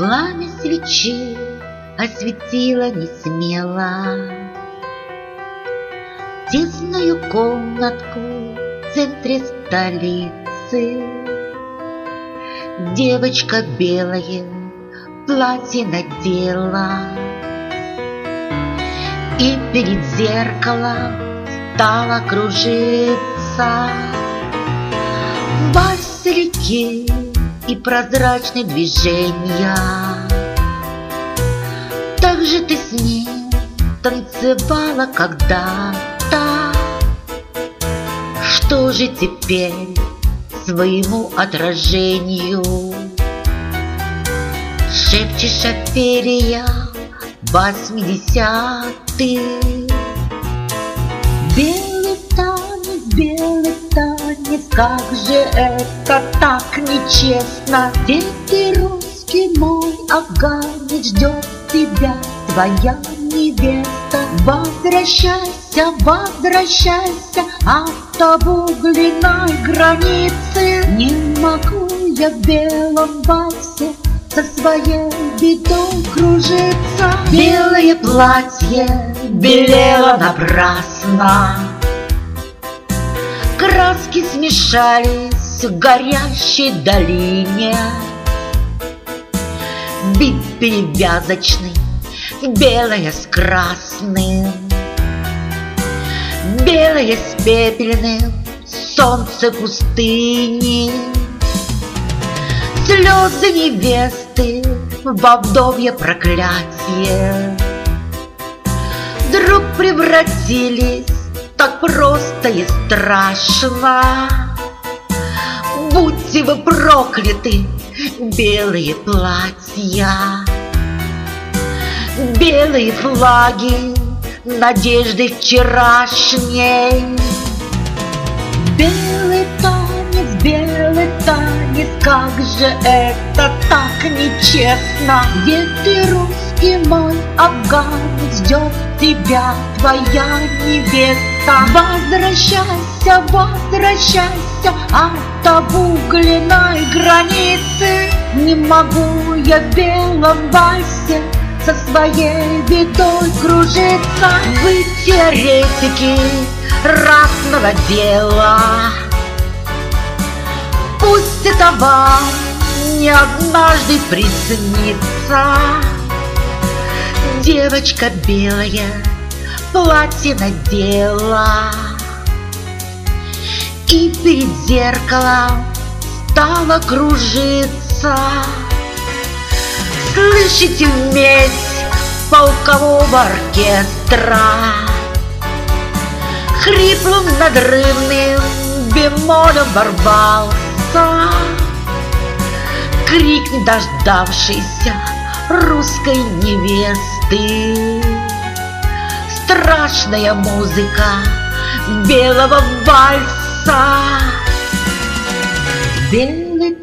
Пламя свечи осветило несмело тесную комнатку в центре столицы. Девочка белое платье надела и перед зеркалом стала кружиться. Вальс реки и прозрачные движения. Так же ты с ней танцевала когда-то. Что же теперь своему отражению шепчешь о перьях 80-х? Белый танец, как же это так нечестно? Где ты, русский мой афганец, ждет тебя твоя невеста? Возвращайся, возвращайся от обугленной границы. Не могу я в белом вальсе со своей бедой кружиться. Белое платье белело напрасно, краски смешались в горящей долине. Бит перевязочный, белое с красным, белое с пепельным, солнце пустыни. Слезы невесты во вдовье проклятие вдруг превратились так просто и страшно. Будьте вы прокляты, белые платья, белые флаги надежды вчерашней. Белый танец, как же это так нечестно? Где ты, русский мой афганец, ждет тебя твоя невеста? Возвращайся, возвращайся от обугленной границы. Не могу я в белом вальсе со своей бедой кружиться. Вы теоретики разного дела, пусть это вам не однажды приснится. Девочка белая платье надела и перед зеркалом стала кружиться. Слышите медь полкового оркестра? Хриплым надрывным бемолем ворвался крик недождавшейся русской невесты. Страшная музыка белого вальса. Белый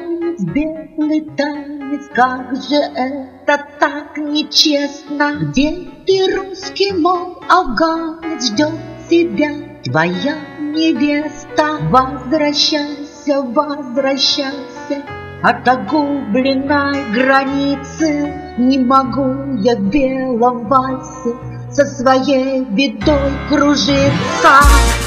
танец, как же это так нечестно? Где ты, русский мой афганец, ждет тебя твоя невеста? Возвращайся, возвращайся от огубленной границы. Не могу я в белом вальсе со своей бедой кружиться.